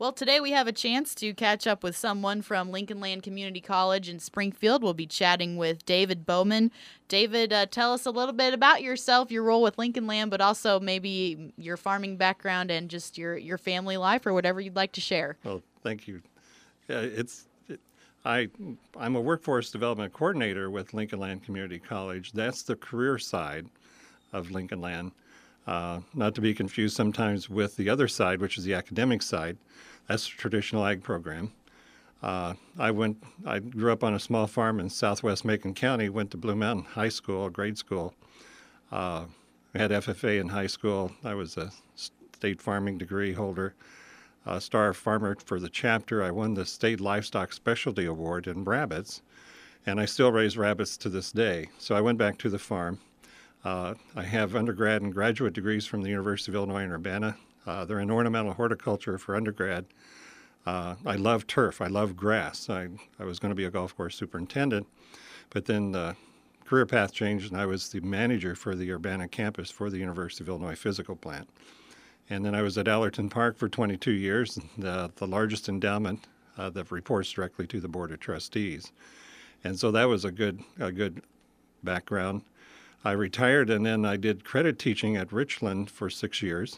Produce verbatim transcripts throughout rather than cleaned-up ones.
Well, today we have a chance to catch up with someone from Lincoln Land Community College in Springfield. We'll be chatting with David Bowman. David, uh, tell us a little bit about yourself, your role with Lincoln Land, but also maybe your farming background and just your, your family life or whatever you'd like to share. Well, thank you. Yeah, it's it, I I'm a workforce development coordinator with Lincoln Land Community College. That's the career side of Lincoln Land, uh, not to be confused sometimes with the other side, which is the academic side. That's the traditional ag program. Uh, I went. I grew up on a small farm in southwest Macon County. Went to Blue Mountain High School, grade school. Uh, I had F F A in high school. I was a state farming degree holder. Uh, star farmer for the chapter. I won the State Livestock Specialty Award in rabbits, and I still raise rabbits to this day. So I went back to the farm. Uh, I have undergrad and graduate degrees from the University of Illinois in Urbana. Uh, they're in ornamental horticulture for undergrad. Uh, I love turf. I love grass. I, I was going to be a golf course superintendent, but then the career path changed, and I was the manager for the Urbana campus for the University of Illinois physical plant. And then I was at Allerton Park for twenty-two years, the, the largest endowment uh, that reports directly to the Board of Trustees. And so that was a good, a good background. I retired, and then I did credit teaching at Richland for six years.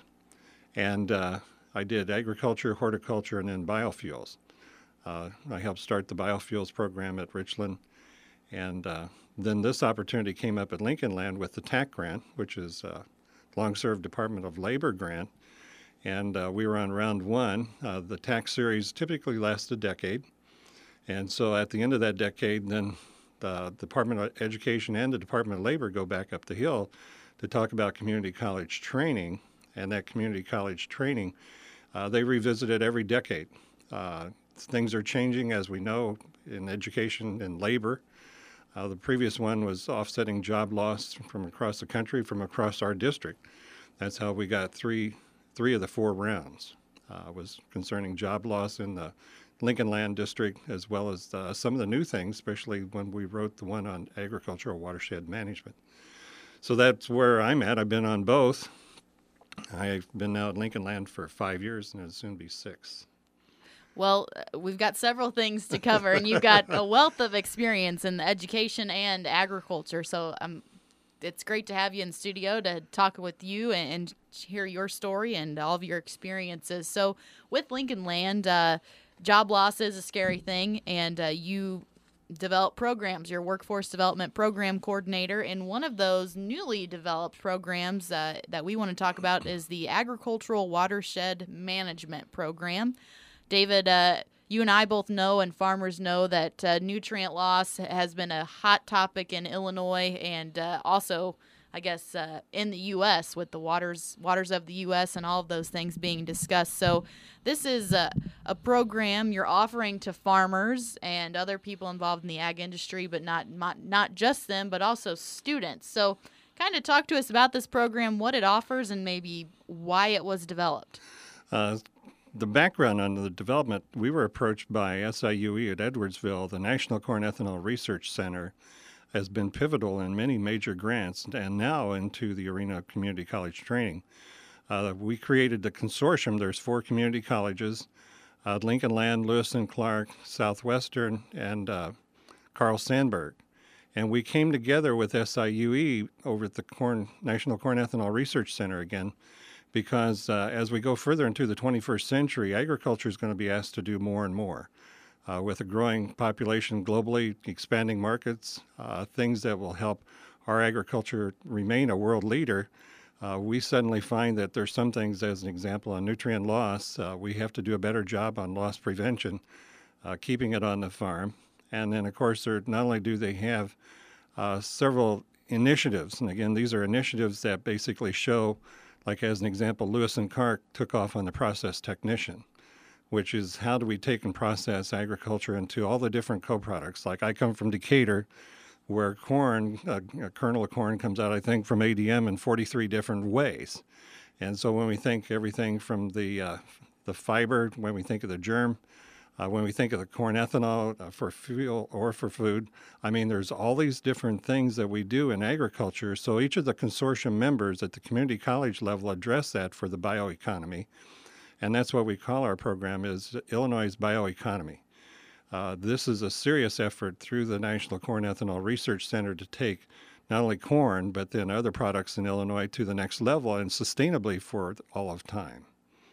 And uh, I did agriculture, horticulture, and then biofuels. Uh, I helped start the biofuels program at Richland. And uh, then this opportunity came up at Lincoln Land with the T A C grant, which is a long-served Department of Labor grant. And uh, we were on round one. Uh, the T A C series typically lasts a decade. And so at the end of that decade, then the Department of Education and the Department of Labor go back up the hill to talk about community college training. And that community college training, uh, they revisit it every decade. Uh, things are changing, as we know, in education and labor. Uh, the previous one was offsetting job loss from across the country, from across our district. That's how we got three, three of the four rounds. Uh, was concerning job loss in the Lincoln Land District, as well as uh, some of the new things, especially when we wrote the one on agricultural watershed management. So that's where I'm at. I've been on both. I've been now at Lincoln Land for five years, and it'll soon be six. Well, uh, we've got several things to cover, and you've got a wealth of experience in education and agriculture. So um, it's great to have you in studio to talk with you and, and hear your story and all of your experiences. So with Lincoln Land, uh, job loss is a scary thing, and uh, you develop programs. You're a workforce development program coordinator, and one of those newly developed programs uh, that we want to talk about is the Agricultural Watershed Management Program. David, uh, you and I both know, and farmers know, that uh, nutrient loss has been a hot topic in Illinois and uh, also, I guess, uh, in the U S with the waters waters of the U S and all of those things being discussed. So this is a, a program you're offering to farmers and other people involved in the ag industry, but not, not, not just them, but also students. So kind of talk to us about this program, what it offers, and maybe why it was developed. Uh, the background on the development, we were approached by S I U E at Edwardsville, the National Corn Ethanol Research Center, has been pivotal in many major grants and now into the arena of community college training. Uh, we created the consortium. There's four community colleges, uh, Lincoln Land, Lewis and Clark, Southwestern, and uh, Carl Sandburg. And we came together with S I U E over at the Corn, National Corn Ethanol Research Center again, because uh, as we go further into the twenty-first century, agriculture is going to be asked to do more and more. Uh, with a growing population globally, expanding markets, uh, things that will help our agriculture remain a world leader, uh, we suddenly find that there's some things, as an example, on nutrient loss, uh, we have to do a better job on loss prevention, uh, keeping it on the farm. And then, of course, there, not only do they have uh, several initiatives, and again, these are initiatives that basically show, like as an example, Lewis and Clark took off on the process technician, which is how do we take and process agriculture into all the different co-products. Like I come from Decatur, where corn, a, a kernel of corn comes out, I think, from A D M in forty-three different ways. And so when we think everything from the, uh, the fiber, when we think of the germ, uh, when we think of the corn ethanol uh, for fuel or for food, I mean, there's all these different things that we do in agriculture. So each of the consortium members at the community college level address that for the bioeconomy. And that's what we call our program is Illinois' Bioeconomy. Uh, this is a serious effort through the National Corn Ethanol Research Center to take not only corn, but then other products in Illinois to the next level and sustainably for all of time.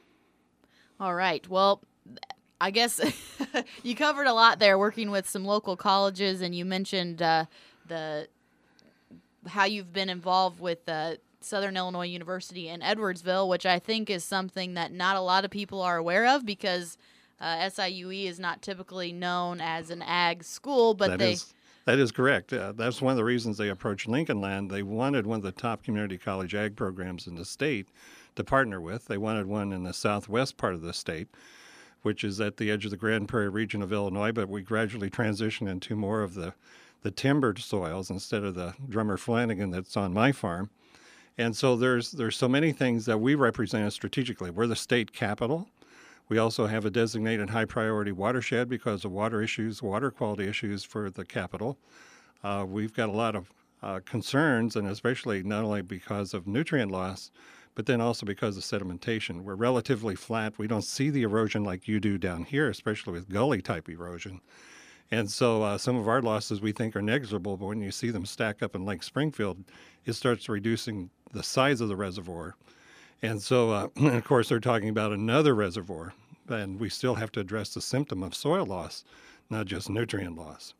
All right. Well, I guess you covered a lot there working with some local colleges, and you mentioned uh, the how you've been involved with uh, Southern Illinois University in Edwardsville, which I think is something that not a lot of people are aware of because uh, S I U E is not typically known as an ag school, but that they... Is, that is correct. Uh, that's one of the reasons they approached Lincoln Land. They wanted one of the top community college ag programs in the state to partner with. They wanted one in the southwest part of the state, which is at the edge of the Grand Prairie region of Illinois, but we gradually transitioned into more of the, the timbered soils instead of the Drummer Flanagan that's on my farm. And so there's there's so many things that we represent strategically. We're the state capital. We also have a designated high priority watershed because of water issues, water quality issues for the capital. Uh, we've got a lot of uh, concerns, and especially not only because of nutrient loss, but then also because of sedimentation. We're relatively flat. We don't see the erosion like you do down here, especially with gully type erosion. And so uh, some of our losses we think are negligible, but when you see them stack up in Lake Springfield, it starts reducing the size of the reservoir. And so, uh, of course, they're talking about another reservoir, and we still have to address the symptom of soil loss, not just nutrient loss.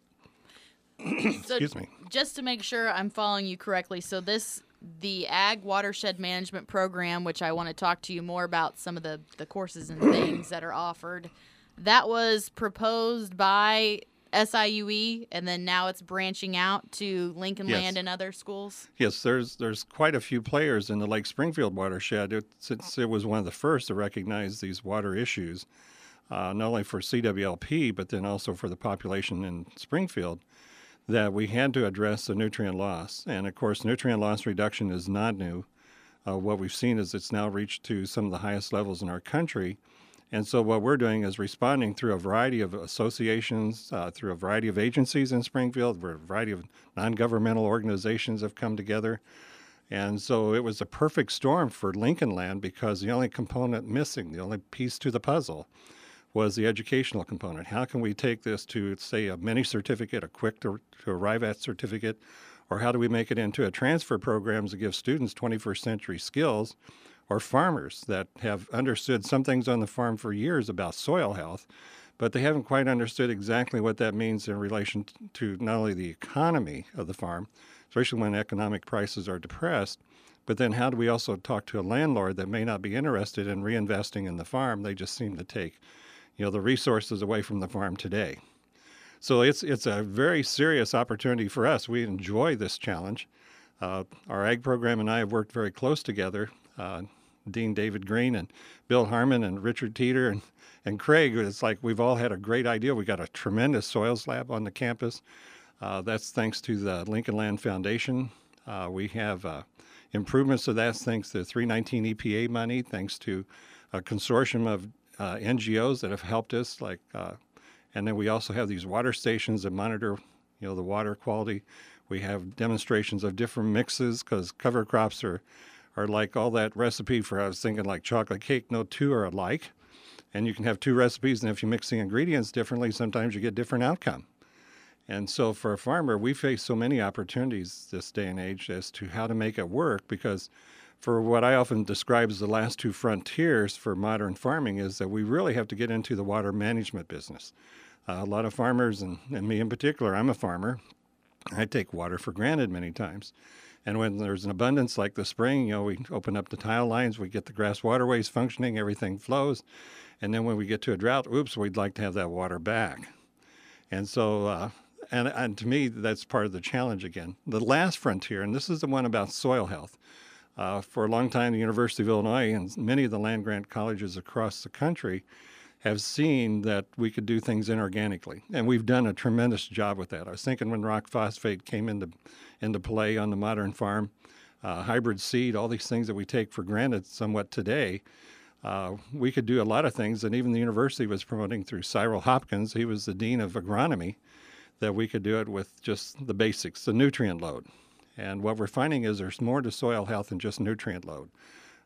So Excuse me. Just to make sure I'm following you correctly, so this, the Ag Watershed Management Program, which I want to talk to you more about some of the, the courses and things that are offered, that was proposed by S I U E, and then now it's branching out to Lincoln Yes. Land and other schools? Yes, there's there's quite a few players in the Lake Springfield watershed. It, since it was one of the first to recognize these water issues, uh, not only for C W L P, but then also for the population in Springfield, that we had to address the nutrient loss. And of course, nutrient loss reduction is not new. Uh, what we've seen is it's now reached to some of the highest levels in our country. And so what we're doing is responding through a variety of associations, uh, through a variety of agencies in Springfield, where a variety of non-governmental organizations have come together. And so it was a perfect storm for Lincoln Land because the only component missing, the only piece to the puzzle, was the educational component. How can we take this to, say, a mini certificate, a quick to, to arrive at certificate, or how do we make it into a transfer program to give students twenty-first century skills, or farmers that have understood some things on the farm for years about soil health, but they haven't quite understood exactly what that means in relation to not only the economy of the farm, especially when economic prices are depressed, but then how do we also talk to a landlord that may not be interested in reinvesting in the farm? They just seem to take, you know, the resources away from the farm today. So it's it's a very serious opportunity for us. We enjoy this challenge. Uh, our ag program and I have worked very close together. Uh, Dean David Green and Bill Harmon and Richard Teeter and, and Craig. It's like we've all had a great idea. We got a tremendous soils lab on the campus. Uh, that's thanks to the Lincoln Land Foundation. Uh, we have uh, improvements to that thanks to three nineteen E P A money, thanks to a consortium of uh, N G Os that have helped us. Like, uh, and then we also have these water stations that monitor, you know, the water quality. We have demonstrations of different mixes because cover crops are are like all that recipe for, I was thinking like chocolate cake, no two are alike. And you can have two recipes, and if you mix the ingredients differently, sometimes you get different outcome. And so for a farmer, we face so many opportunities this day and age as to how to make it work, because for what I often describe as the last two frontiers for modern farming is that we really have to get into the water management business. Uh, a lot of farmers, and, and me in particular, I'm a farmer, I take water for granted many times. And when there's an abundance like the spring, you know, we open up the tile lines, we get the grass waterways functioning, everything flows. And then when we get to a drought, oops, we'd like to have that water back. And so, uh, and, and to me, that's part of the challenge again. The last frontier, and this is the one about soil health. Uh, for a long time, the University of Illinois and many of the land-grant colleges across the country have seen that we could do things inorganically. And we've done a tremendous job with that. I was thinking when rock phosphate came into, into play on the modern farm, uh, hybrid seed, all these things that we take for granted somewhat today, uh, we could do a lot of things. And even the university was promoting through Cyril Hopkins, he was the dean of agronomy, that we could do it with just the basics, the nutrient load. And what we're finding is there's more to soil health than just nutrient load.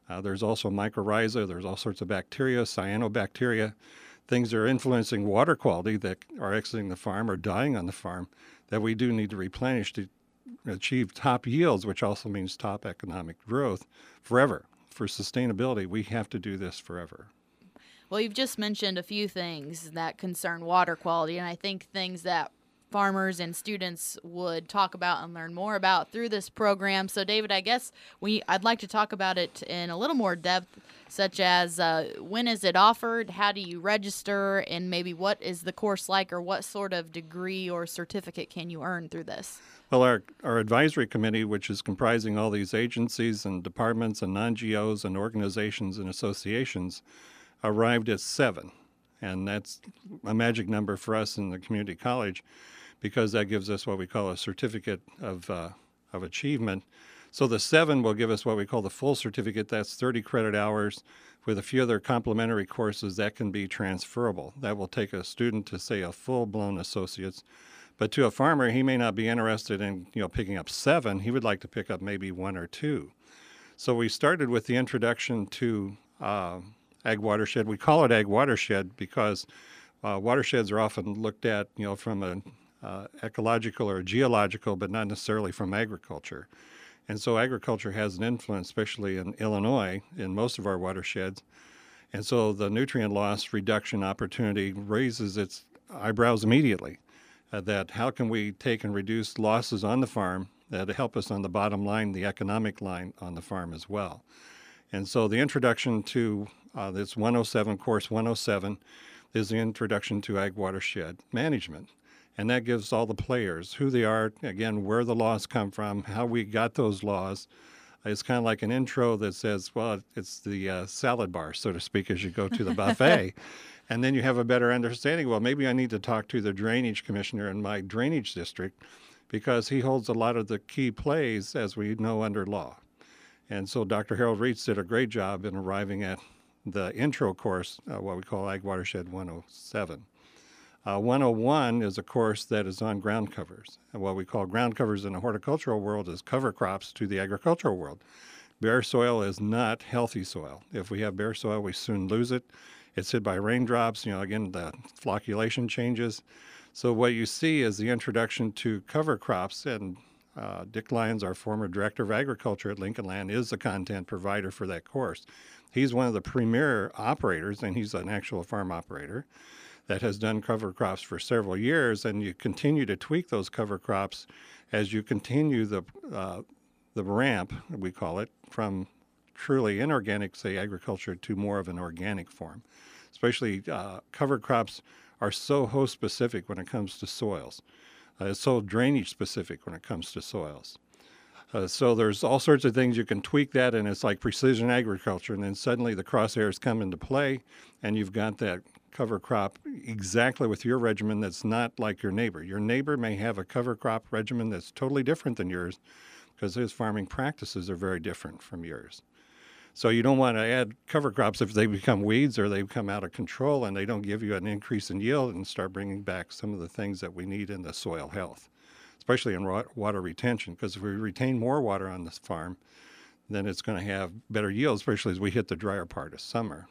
Uh, there's also mycorrhiza. There's all sorts of bacteria, cyanobacteria, things that are influencing water quality that are exiting the farm or dying on the farm that we do need to replenish to achieve top yields, which also means top economic growth forever. For sustainability, we have to do this forever. Well, you've just mentioned a few things that concern water quality, and I think things that farmers and students would talk about and learn more about through this program. So, David, I guess we I'd like to talk about it in a little more depth, such as uh, when is it offered, how do you register, and maybe what is the course like, or what sort of degree or certificate can you earn through this? Well, our, our advisory committee, which is comprising all these agencies and departments and non-G Os and organizations and associations, arrived at seven. And that's a magic number for us in the community college because that gives us what we call a certificate of, uh, of achievement. So the seven will give us what we call the full certificate. That's thirty credit hours with a few other complementary courses that can be transferable. That will take a student to, say, a full-blown associate's. But to a farmer, he may not be interested in, you know, picking up seven. He would like to pick up maybe one or two. So we started with the introduction to uh, ag watershed. We call it ag watershed because uh, watersheds are often looked at, you know, from an uh, ecological or geological, but not necessarily from agriculture. And so agriculture has an influence, especially in Illinois, in most of our watersheds. And so the nutrient loss reduction opportunity raises its eyebrows immediately. Uh, that how can we take and reduce losses on the farm that help us on the bottom line, the economic line on the farm as well. And so the introduction to uh, this one oh seven, course one oh seven, is the introduction to ag watershed management. And that gives all the players who they are, again, where the laws come from, how we got those laws. It's kind of like an intro that says, well, it's the uh, salad bar, so to speak, as you go to the buffet. And then you have a better understanding. Well, maybe I need to talk to the drainage commissioner in my drainage district because he holds a lot of the key plays, as we know, under law. And so Doctor Harold Reitz did a great job in arriving at the intro course, uh, what we call Ag Watershed one oh seven. Uh, one oh one is a course that is on ground covers. And what we call ground covers in the horticultural world is cover crops to the agricultural world. Bare soil is not healthy soil. If we have bare soil, we soon lose it. It's hit by raindrops. You know, again, the flocculation changes. So what you see is the introduction to cover crops, and uh, Dick Lyons, our former director of agriculture at Lincoln Land, is the content provider for that course. He's one of the premier operators, and he's an actual farm operator that has done cover crops for several years, and you continue to tweak those cover crops as you continue the uh, the ramp, we call it, from truly inorganic, say, agriculture to more of an organic form. Especially uh, cover crops are so host specific when it comes to soils. Uh, it's so drainage specific when it comes to soils. Uh, so there's all sorts of things you can tweak that, and it's like precision agriculture. And then suddenly the crosshairs come into play, and you've got that cover crop exactly with your regimen that's not like your neighbor. Your neighbor may have a cover crop regimen that's totally different than yours because his farming practices are very different from yours. So you don't want to add cover crops if they become weeds or they become out of control and they don't give you an increase in yield and start bringing back some of the things that we need in the soil health, especially in water retention, because if we retain more water on this farm, then it's going to have better yield, especially as we hit the drier part of summer.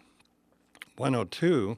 one oh two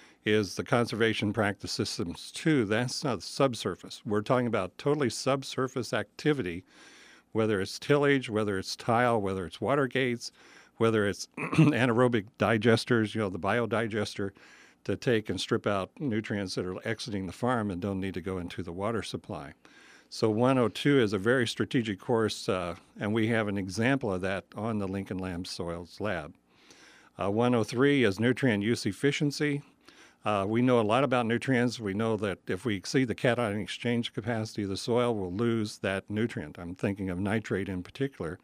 is the conservation practice systems two. That's not subsurface. We're talking about totally subsurface activity, whether it's tillage, whether it's tile, whether it's water gates, whether it's anaerobic digesters, you know, the biodigester, to take and strip out nutrients that are exiting the farm and don't need to go into the water supply. So one oh two is a very strategic course, uh, and we have an example of that on the Lincoln Land Soils Lab. Uh, one oh three is nutrient use efficiency. Uh, we know a lot about nutrients. We know that if we exceed the cation exchange capacity of the soil, we'll lose that nutrient. I'm thinking of nitrate in particular.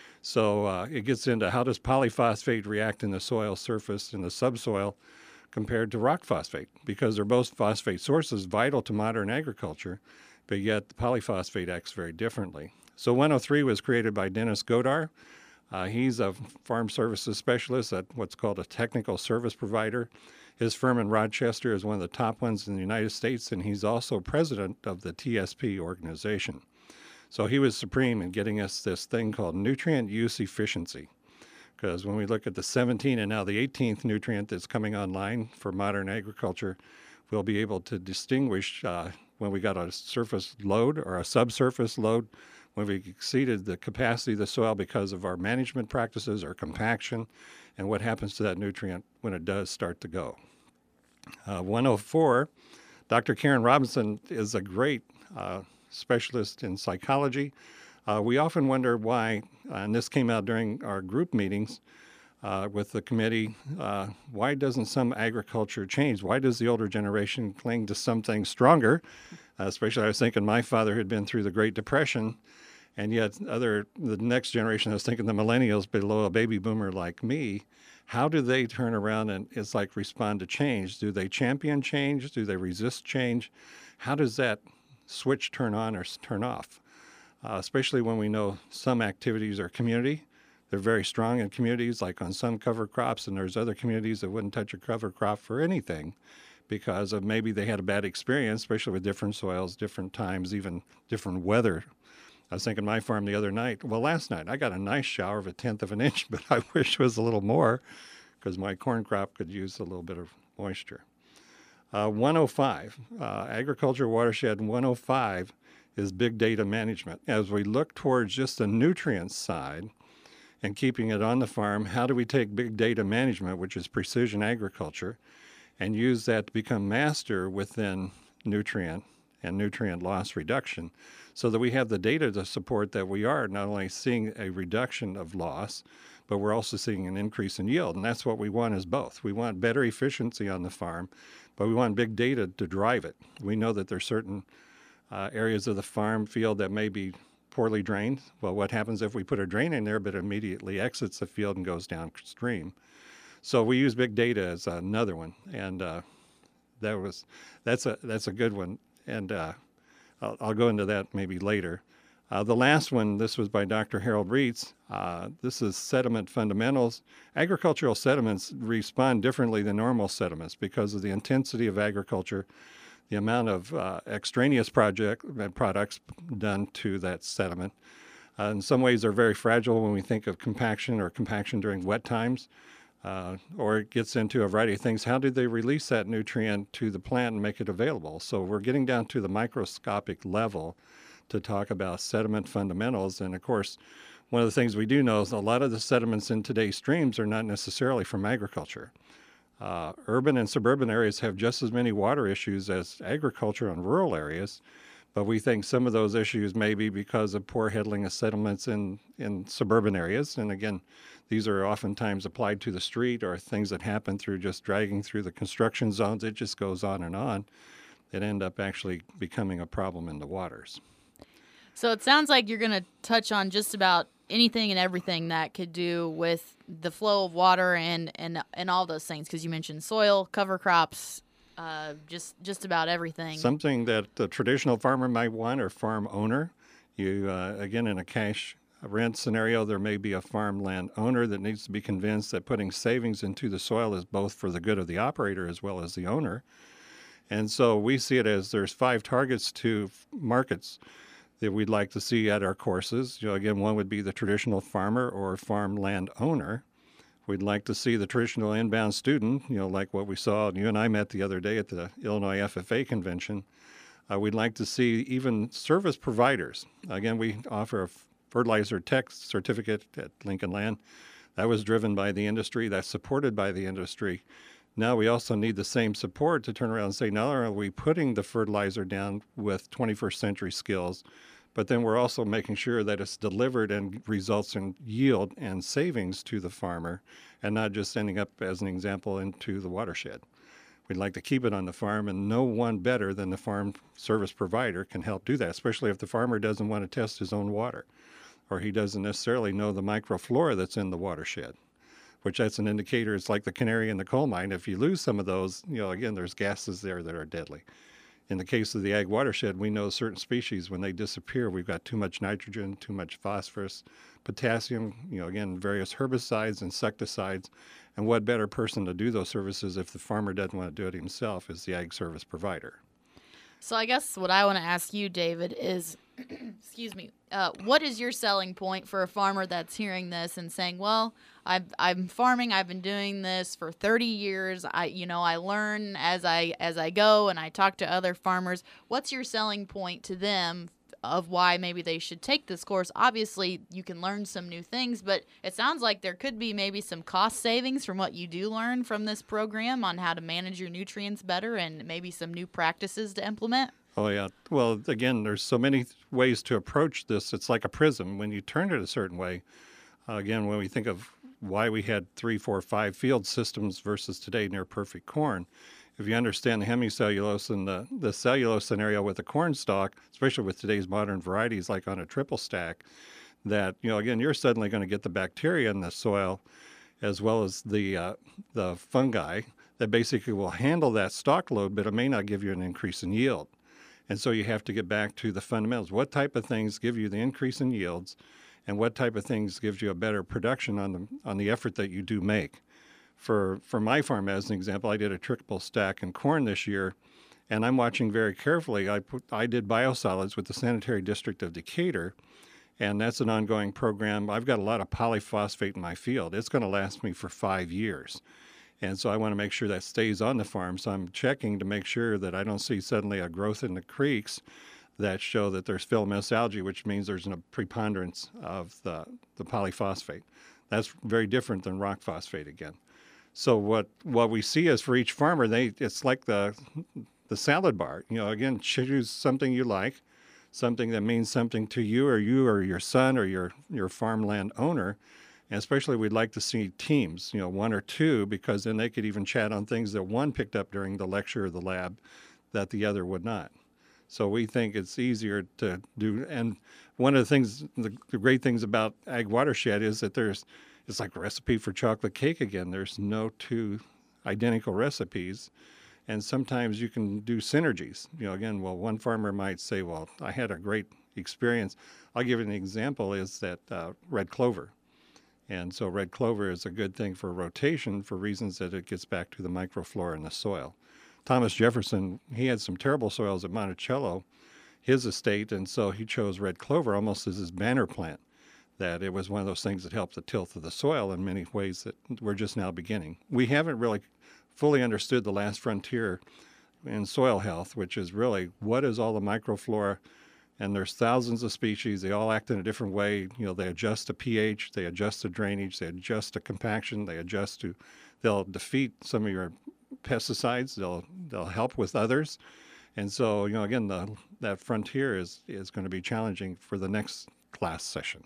So uh, it gets into how does polyphosphate react in the soil surface, in the subsoil, compared to rock phosphate, because they're both phosphate sources vital to modern agriculture, but yet the polyphosphate acts very differently. So one oh three was created by Dennis Godar. Uh, he's a farm services specialist at what's called a technical service provider. His firm in Rochester is one of the top ones in the United States, and he's also president of the T S P organization. So he was supreme in getting us this thing called nutrient use efficiency. Because when we look at the seventeen and now the eighteenth nutrient that's coming online for modern agriculture, we'll be able to distinguish uh, when we got a surface load or a subsurface load, when we exceeded the capacity of the soil because of our management practices or compaction, and what happens to that nutrient when it does start to go. Uh, one oh four, Doctor Karen Robinson is a great uh, specialist in psychology. Uh, we often wonder why, uh, and this came out during our group meetings uh, with the committee, uh, why doesn't some agriculture change? Why does the older generation cling to something stronger? Uh, especially, I was thinking my father had been through the Great Depression, and yet other the next generation, I was thinking the millennials below a baby boomer like me, how do they turn around and it's like respond to change? Do they champion change? Do they resist change? How does that switch turn on or turn off? Uh, especially when we know some activities are community. They're very strong in communities, like on some cover crops, and there's other communities that wouldn't touch a cover crop for anything because of maybe they had a bad experience, especially with different soils, different times, even different weather. I was thinking my farm the other night, well, last night I got a nice shower of a tenth of an inch, but I wish it was a little more because my corn crop could use a little bit of moisture. Uh, one oh five, uh, Agriculture Watershed one oh five is big data management. As we look towards just the nutrient side and keeping it on the farm, how do we take big data management, which is precision agriculture, and use that to become master within nutrient and nutrient loss reduction so that we have the data to support that we are not only seeing a reduction of loss, but we're also seeing an increase in yield. And that's what we want is both. We want better efficiency on the farm, but we want big data to drive it. We know that there's certain uh, areas of the farm field that may be poorly drained. Well, what happens if we put a drain in there, but it immediately exits the field and goes downstream? So we use big data as another one. And uh, that was that's a that's a good one. And uh, I'll, I'll go into that maybe later. Uh, the last one, this was by Doctor Harold Reitz. Uh, this is sediment fundamentals. Agricultural sediments respond differently than normal sediments because of the intensity of agriculture, the amount of uh, extraneous project products done to that sediment. Uh, in some ways, they're very fragile when we think of compaction or compaction during wet times. Uh, or it gets into a variety of things. How do they release that nutrient to the plant and make it available? So we're getting down to the microscopic level to talk about sediment fundamentals. And of course, one of the things we do know is a lot of the sediments in today's streams are not necessarily from agriculture. Uh, urban and suburban areas have just as many water issues as agriculture and rural areas, but we think some of those issues may be because of poor handling of sediments in, in suburban areas. And again, these are oftentimes applied to the street or things that happen through just dragging through the construction zones. It just goes on and on. It end up actually becoming a problem in the waters. So it sounds like you're going to touch on just about anything and everything that could do with the flow of water and, and, and all those things, because you mentioned soil, cover crops, uh, just just about everything. Something that the traditional farmer might want or farm owner. You uh, again, in a cash rent scenario, there may be a farmland owner that needs to be convinced that putting savings into the soil is both for the good of the operator as well as the owner. And so we see it as there's five targets to markets that we'd like to see at our courses. You know, again, one would be the traditional farmer or farmland owner. We'd like to see the traditional inbound student, you know, like what we saw, and you and I met the other day at the Illinois F F A convention. Uh, we'd like to see even service providers. Again, we offer a fertilizer tech certificate at Lincoln Land. That was driven by the industry. That's supported by the industry. Now we also need the same support to turn around and say, not only are we putting the fertilizer down with twenty-first century skills, but then we're also making sure that it's delivered and results in yield and savings to the farmer and not just ending up, as an example, into the watershed. We'd like to keep it on the farm, and no one better than the farm service provider can help do that, especially if the farmer doesn't want to test his own water or he doesn't necessarily know the microflora that's in the watershed, which that's an indicator. It's like the canary in the coal mine. If you lose some of those, you know, again, there's gases there that are deadly. In the case of the ag watershed, we know certain species, when they disappear, we've got too much nitrogen, too much phosphorus, potassium, you know, again, various herbicides, insecticides. And what better person to do those services if the farmer doesn't want to do it himself is the ag service provider. So I guess what I want to ask you, David, is, excuse me, uh, what is your selling point for a farmer that's hearing this and saying, well, I've, I'm farming, I've been doing this for thirty years. I, you know, I learn as I, as I go and I talk to other farmers. What's your selling point to them of why maybe they should take this course? Obviously, you can learn some new things, but it sounds like there could be maybe some cost savings from what you do learn from this program on how to manage your nutrients better and maybe some new practices to implement. Oh, yeah. Well, again, there's so many ways to approach this. It's like a prism. When you turn it a certain way, uh, again, when we think of why we had three, four, five field systems versus today near perfect corn, if you understand the hemicellulose and the, the cellulose scenario with the corn stalk, especially with today's modern varieties like on a triple stack, that, you know, again, you're suddenly going to get the bacteria in the soil as well as the uh, the fungi that basically will handle that stalk load, but it may not give you an increase in yield. And so you have to get back to the fundamentals. What type of things give you the increase in yields, and what type of things gives you a better production on the on the effort that you do make? For for my farm, as an example, I did a triple stack in corn this year, and I'm watching very carefully. I put, I did biosolids with the Sanitary District of Decatur, and that's an ongoing program. I've got a lot of polyphosphate in my field. It's going to last me for five years. And so I want to make sure that stays on the farm. So I'm checking to make sure that I don't see suddenly a growth in the creeks that show that there's filamentous algae, which means there's a preponderance of the, the polyphosphate. That's very different than rock phosphate again. So what what we see is for each farmer, they it's like the the salad bar. You know, again, choose something you like, something that means something to you or you or your son or your, your farmland owner. And especially we'd like to see teams, you know, one or two, because then they could even chat on things that one picked up during the lecture or the lab that the other would not. So we think it's easier to do. And one of the things, the, the great things about Ag Watershed is that there's, it's like a recipe for chocolate cake again. There's no two identical recipes. And sometimes you can do synergies. You know, again, well, one farmer might say, well, I had a great experience. I'll give you an example is that uh, red clover. And so red clover is a good thing for rotation for reasons that it gets back to the microflora in the soil. Thomas Jefferson, he had some terrible soils at Monticello, his estate, and so he chose red clover almost as his banner plant, that it was one of those things that helped the tilth of the soil in many ways that we're just now beginning. We haven't really fully understood the last frontier in soil health, which is really what is all the microflora. And there's thousands of species. They all act in a different way. You know, they adjust to pH, they adjust to drainage, they adjust to compaction, they adjust to, they'll defeat some of your pesticides, they'll they'll help with others. And so, you know, again, the, that frontier is, is going to be challenging for the next class session.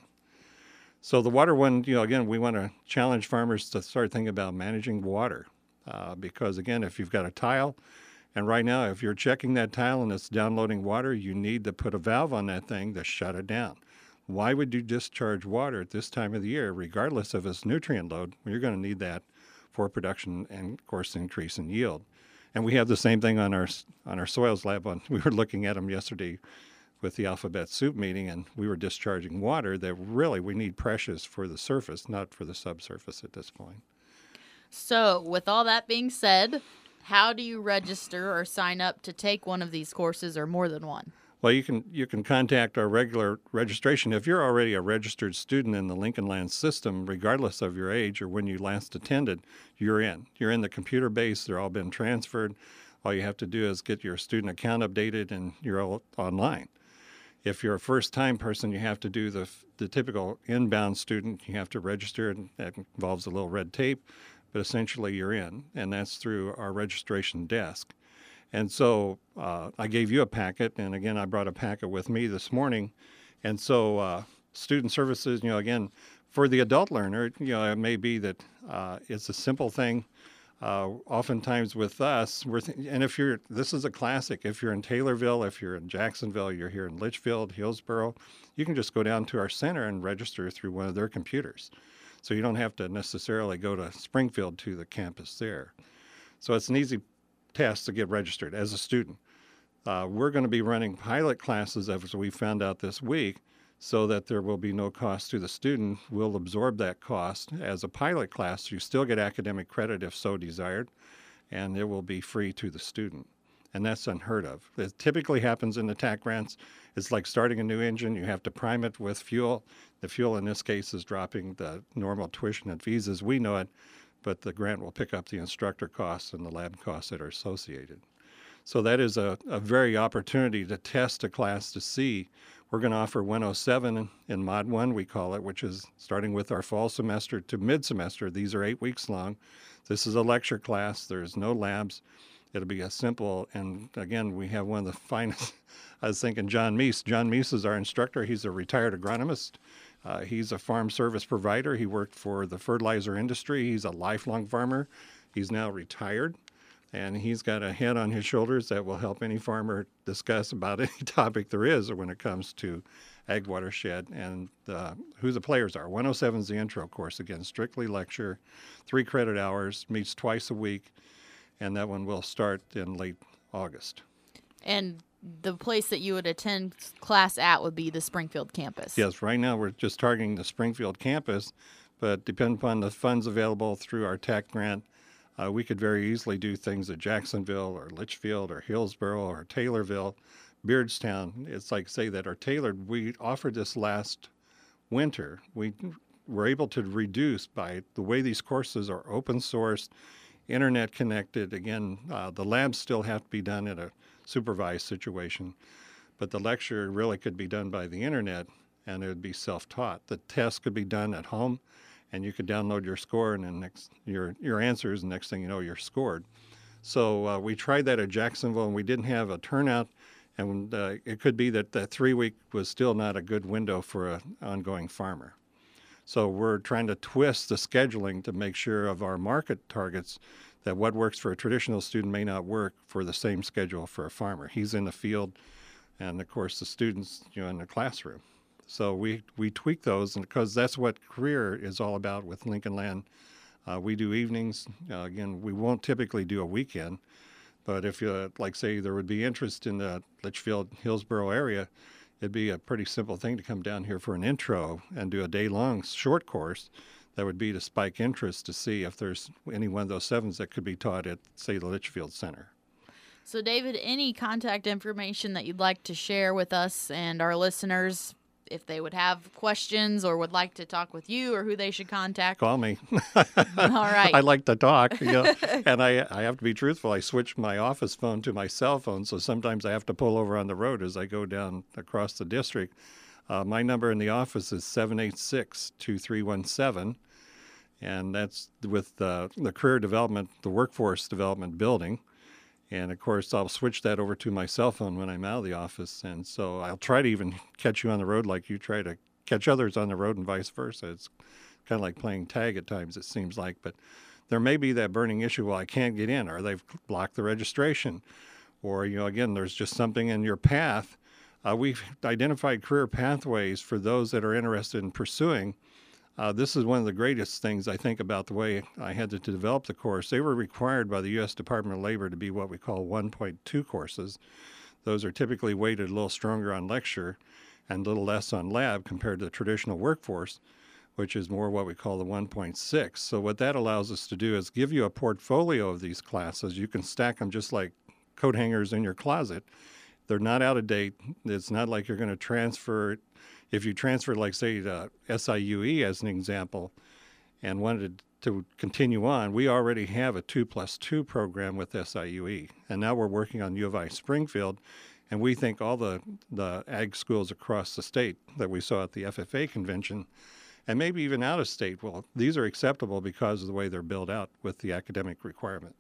So the water one, you know, again, we want to challenge farmers to start thinking about managing water. Uh, because, again, if you've got a tile, and right now, if you're checking that tile and it's downloading water, you need to put a valve on that thing to shut it down. Why would you discharge water at this time of the year, regardless of its nutrient load? You're going to need that for production and, of course, increase in yield. And we have the same thing on our on our soils lab. On, we were looking at them yesterday with the alphabet soup meeting, and we were discharging water that really we need precious for the surface, not for the subsurface at this point. So with all that being said, how do you register or sign up to take one of these courses or more than one? Well, you can you can contact our regular registration. If you're already a registered student in the Lincoln Land system, regardless of your age or when you last attended, you're in. You're in the computer base. They're all been transferred. All you have to do is get your student account updated, and you're all online. If you're a first-time person, you have to do the the typical inbound student. You have to register, and that involves a little red tape. But essentially you're in, and that's through our registration desk. And so uh, I gave you a packet, and again, I brought a packet with me this morning. And so uh, student services, you know, again, for the adult learner, you know, it may be that uh, it's a simple thing. Uh, oftentimes with us, we're th- and if you're, this is a classic, if you're in Taylorville, if you're in Jacksonville, you're here in Litchfield, Hillsboro, you can just go down to our center and register through one of their computers. So you don't have to necessarily go to Springfield to the campus there. So it's an easy task to get registered as a student. Uh, we're going to be running pilot classes, as we found out this week, so that there will be no cost to the student. We'll absorb that cost as a pilot class. You still get academic credit if so desired, and it will be free to the student. and that's unheard of. It typically happens in the T A C grants. It's like starting a new engine. You have to prime it with fuel. The fuel in this case is dropping the normal tuition and fees as we know it, but the grant will pick up the instructor costs and the lab costs that are associated. So that is a, a very opportunity to test a class to see. We're going to offer one oh seven in, in Mod one, we call it, which is starting with our fall semester to mid-semester. These are eight weeks long. This is a lecture class. There's no labs. It'll be a simple, and again, we have one of the finest. I was thinking John Meese. John Meese is our instructor. He's a retired agronomist. Uh, he's a farm service provider. He worked for the fertilizer industry. He's a lifelong farmer. He's now retired, and he's got a head on his shoulders that will help any farmer discuss about any topic there is when it comes to ag watershed and uh, who the players are. one oh seven is the intro course, again, strictly lecture, three credit hours, meets twice a week, and that one will start in late August. And the place that you would attend class at would be the Springfield campus. Yes, right now we're just targeting the Springfield campus, but depending upon the funds available through our T A C grant, uh, we could very easily do things at Jacksonville or Litchfield or Hillsboro or Taylorville, Beardstown. It's like say that our Taylor, we offered this last winter. We were able to reduce by the way these courses are open sourced, internet connected. Again, uh, the labs still have to be done in a supervised situation, but the lecture really could be done by the internet and it would be self-taught. The test could be done at home and you could download your score and then next your your answers, and next thing you know, you're scored. So uh, we tried that at Jacksonville and we didn't have a turnout, and uh, it could be that that three week was still not a good window for an ongoing farmer. So we're trying to twist the scheduling to make sure of our market targets that what works for a traditional student may not work for the same schedule for a farmer. He's in the field, and of course the students, you know, in the classroom. So we, we tweak those, and because that's what career is all about with Lincoln Land. Uh, we do evenings. Uh, again, we won't typically do a weekend, but if you, uh, like say, there would be interest in the Litchfield, Hillsboro area, it'd be a pretty simple thing to come down here for an intro and do a day-long short course that would be to spike interest to see if there's any one of those sevens that could be taught at, say, the Litchfield Center. So, David, any contact information that you'd like to share with us and our listeners, if they would have questions or would like to talk with you or who they should contact? Call me. All right. I like to talk, you know, and I, I have to be truthful. I switched my office phone to my cell phone, so sometimes I have to pull over on the road as I go down across the district. Uh, my number in the office is seven eight six, two three one seven, and that's with uh, the Career Development, the Workforce Development Building. And, of course, I'll switch that over to my cell phone when I'm out of the office. And so I'll try to even catch you on the road like you try to catch others on the road and vice versa. It's kind of like playing tag at times, it seems like. But there may be that burning issue, well, I can't get in, or they've blocked the registration. Or, you know, again, there's just something in your path. Uh, we've identified career pathways for those that are interested in pursuing. Uh, this is one of the greatest things I think about the way I had to, to develop the course. They were required by the U S Department of Labor to be what we call one point two courses. Those are typically weighted a little stronger on lecture and a little less on lab compared to the traditional workforce, which is more what we call the one point six. So what that allows us to do is give you a portfolio of these classes. You can stack them just like coat hangers in your closet. They're not out of date. It's not like you're going to transfer. If you transfer, like, say, to S I U E as an example, and wanted to continue on, we already have a two plus two program with S I U E. And now we're working on U of I Springfield, and we think all the, the ag schools across the state that we saw at the F F A convention, and maybe even out of state, well, these are acceptable because of the way they're built out with the academic requirement.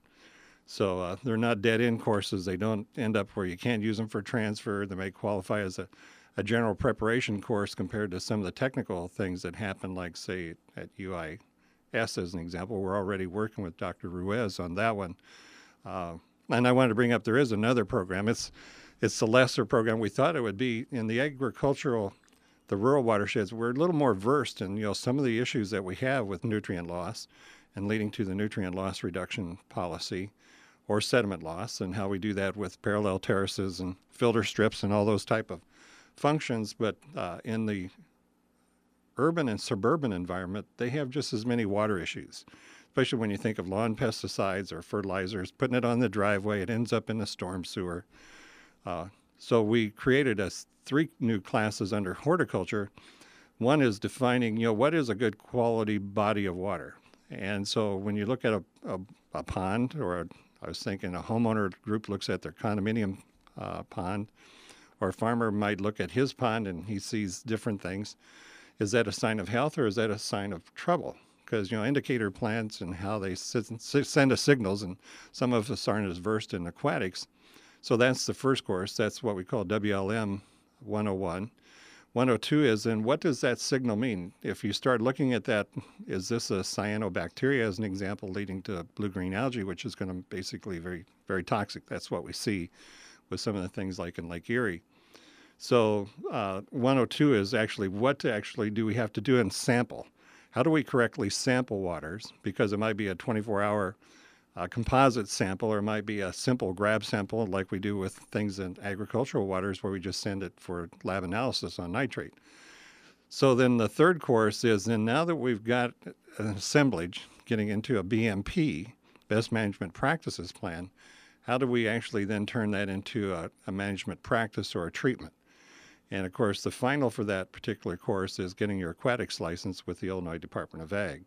So uh, they're not dead-end courses. They don't end up where you can't use them for transfer. They may qualify as a, a general preparation course compared to some of the technical things that happen, like, say, at U I S as an example. We're already working with Doctor Ruiz on that one. Uh, and I wanted to bring up, there is another program. It's, it's the lesser program we thought it would be. In the agricultural, the rural watersheds, we're a little more versed in, you know, some of the issues that we have with nutrient loss and leading to the nutrient loss reduction policy, or sediment loss, and how we do that with parallel terraces and filter strips and all those type of functions. But uh, in the urban and suburban environment, they have just as many water issues. especially when you think of lawn pesticides or fertilizers, putting it on the driveway, it ends up in the storm sewer. Uh, so we created a, three new classes under horticulture. One is defining, you know, what is a good quality body of water. And so when you look at a, a, a pond, or a, I was thinking a homeowner group looks at their condominium uh, pond, or a farmer might look at his pond and he sees different things. Is that a sign of health or is that a sign of trouble? Because, you know, indicator plants and how they send us signals, and some of us aren't as versed in aquatics. So that's the first course. That's what we call W L M one oh one. one oh two is, then what does that signal mean? If you start looking at that, is this a cyanobacteria, as an example, leading to blue-green algae, which is going to basically very, very toxic. That's what we see with some of the things like in Lake Erie. So uh, one oh two is actually what actually do we have to do in sample? How do we correctly sample waters? Because it might be a twenty-four hour uh, composite sample, or it might be a simple grab sample like we do with things in agricultural waters where we just send it for lab analysis on nitrate. So then the third course is, then now that we've got an assemblage, getting into a B M P, Best Management Practices Plan, how do we actually then turn that into a, a management practice or a treatment? And of course, the final for that particular course is getting your aquatics license with the Illinois Department of Ag.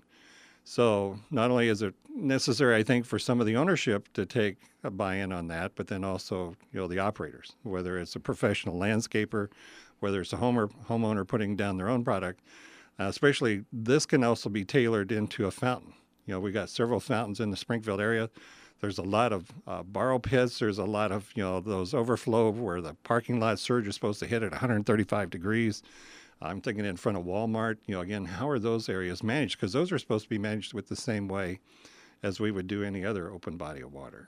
So not only is it necessary, I think, for some of the ownership to take a buy-in on that, but then also, you know, the operators, whether it's a professional landscaper, whether it's a homeowner, homeowner putting down their own product, uh, especially this can also be tailored into a fountain. You know, we got several fountains in the Springfield area. There's a lot of uh, borrow pits. There's a lot of, you know, those overflow where the parking lot surge is supposed to hit at one hundred thirty-five degrees. I'm thinking in front of Walmart. You know, again, how are those areas managed? Because those are supposed to be managed with the same way as we would do any other open body of water.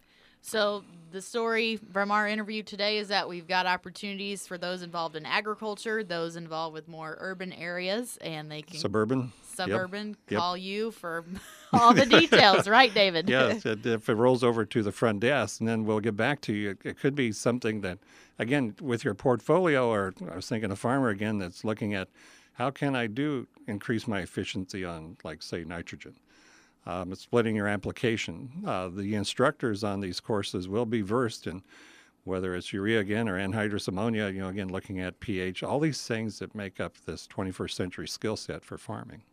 So the story from our interview today is that we've got opportunities for those involved in agriculture, those involved with more urban areas, and they can suburban, suburban yep. call yep. you for all the details, right, David? Yes, if it rolls over to the front desk, and then we'll get back to you. It could be something that, again, with your portfolio, or I was thinking a farmer again that's looking at how can I do increase my efficiency on, like, say, nitrogen. Um, splitting your application. Uh, the instructors on these courses will be versed in whether it's urea again or anhydrous ammonia, you know, again, looking at pH, all these things that make up this twenty-first century skill set for farming.